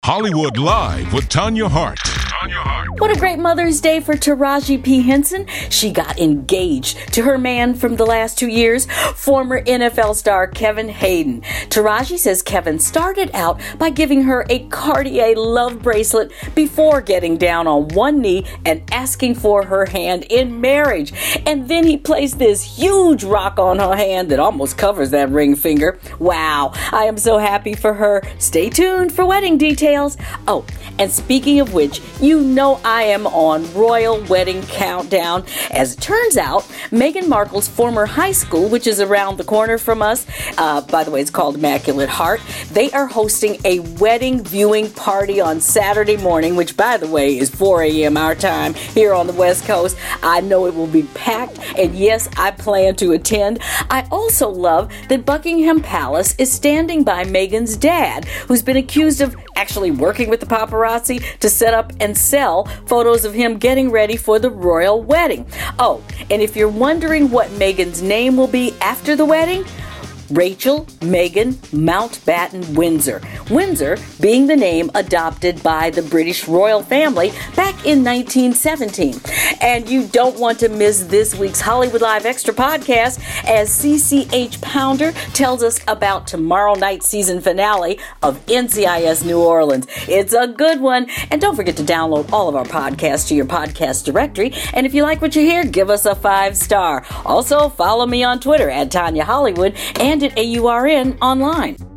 Hollywood Live with Tanya Hart. What a great Mother's Day for Taraji P. Henson. She got engaged to her man from the last 2 years, former NFL star Kevin Hayden. Taraji says Kevin started out by giving her a Cartier love bracelet before getting down on one knee and asking for her hand in marriage. And then he placed this huge rock on her hand that almost covers that ring finger. Wow, I am so happy for her. Stay tuned for wedding details. Oh, and speaking of which, you know I am on Royal Wedding Countdown. As it turns out, Meghan Markle's former high school, which is around the corner from us, by the way, it's called Immaculate Heart, they are hosting a wedding viewing party on Saturday morning, which, by the way, is 4 a.m. our time here on the West Coast. I know it will be packed, and yes, I plan to attend. I also love that Buckingham Palace is standing by Meghan's dad, who's been accused of actually working with the paparazzi to set up and sell photos of him getting ready for the royal wedding. Oh, and if you're wondering what Meghan's name will be after the wedding, Rachel Meghan Mountbatten Windsor. Windsor being the name adopted by the British royal family back in 1917. And you don't want to miss this week's Hollywood Live Extra podcast as CCH Pounder tells us about tomorrow night's season finale of NCIS New Orleans. It's a good one. And don't forget to download all of our podcasts to your podcast directory. And if you like what you hear, give us a 5-star. Also, follow me on Twitter at Tanya Hollywood and at AURN online.